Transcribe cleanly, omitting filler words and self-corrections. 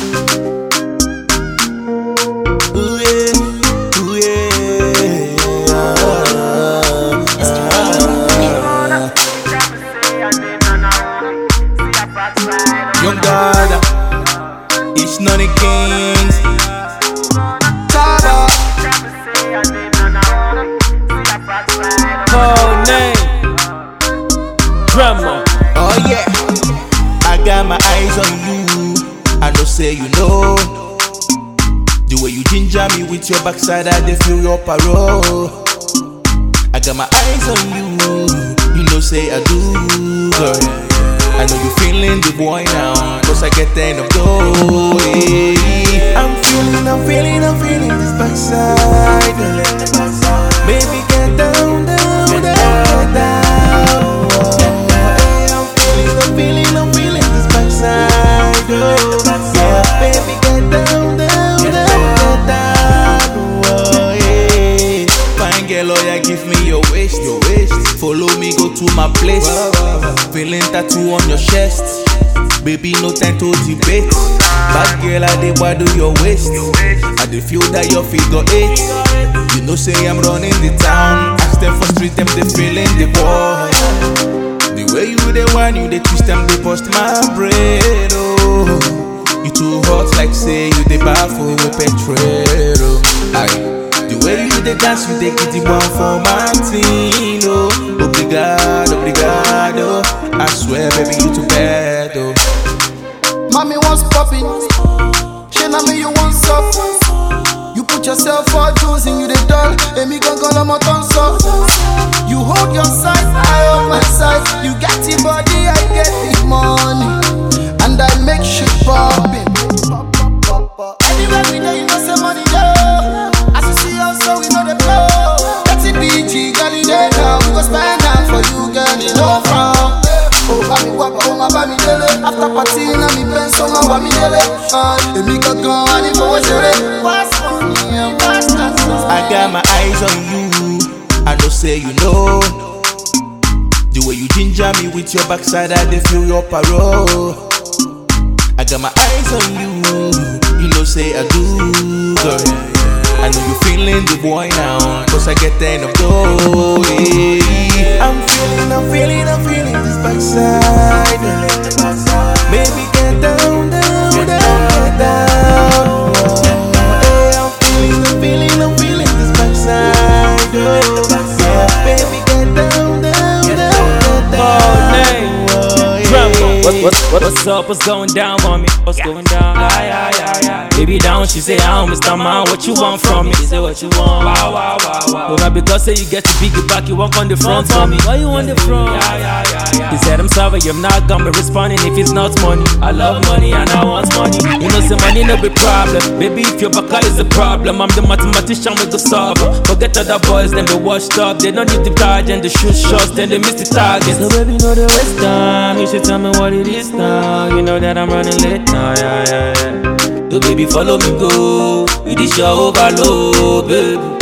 Ooh yeah, ooh yeah. Young God, it's none of kings. Tada. Code name Drama. Oh yeah, I got my eyes on you. I know say you know. The way you ginger me with your backside, I dey feel your parole. I got my eyes on you. You know say I do, girl. I know you feeling the boy now, cause I get the end of gold. I'm feeling this backside, girl. Baby, get down, down, down, down. I'm feeling this backside, girl. Yeah, baby, get down, down, down, down. Oh, yeah. Fine girl, oh yeah, give me your waist. Follow me, go to my place. Feeling tattoo on your chest. Baby, no time to debate. Bad girl, I dey wado your waist. I dey feel that your figure 8. You know say I'm running the town. Ask them for street, them they feeling the boy. The way you dey whine, you dey twist them, they bust my brain. Oh, you too hot like say you dey baffle with petrol. Aye. The way you dey dance, you dey get the one for my team. Oh, obrigado, obrigado. I swear, baby, you too bad. Oh. Mommy wants popping, she na me you want soft. You put yourself for juice and you the doll. And me gon' call my tongue so. You hold your side, I hold my side. You get the body, I get the money, and I make shit poppin'. Anywhere we go, you know say money go. As you see us, so we know the flow. That's it, BG, girl, you there now. We go spend time for you, girl, you know from. Oh, bami wapa, oh my bami dele. After party, na mi pen, so my bami dele. Emi kankan, ani fowó ṣeré. What's money and what's that? I got my eyes on you. I know say you know. The way you ginger me with your backside, I dey feel your parole. I got my eyes on you. You know say I do, girl. I know you feeling the boy now, cause I get the end of gold. I'm feeling this backside, girl. Baby, get down, down, down, down. I'm feeling this backside, girl. Yeah, baby, get down, down, down, down. Code name Drama. What's up? What's going down, mommy? What's going down? Baby down, she say, "Oh, Mr. Man, what you want from me?" She say, "What you want?" Wow. But not because say you get to big back, you walk on the front for me. Why you on the front? He said, "I'm sorry, I'm not gonna be responding if it's not money. I love money and I want money. You know, say money no be problem. Baby, if your back is a problem, I'm the mathematician with the solve. Forget other boys, then they washed up. They don't need the charge and the shoot shots, then they miss the target. So baby, know the waste time. You should tell me what it is now. You know that I'm running late now, yeah. So baby, follow me go. It is your overload, baby.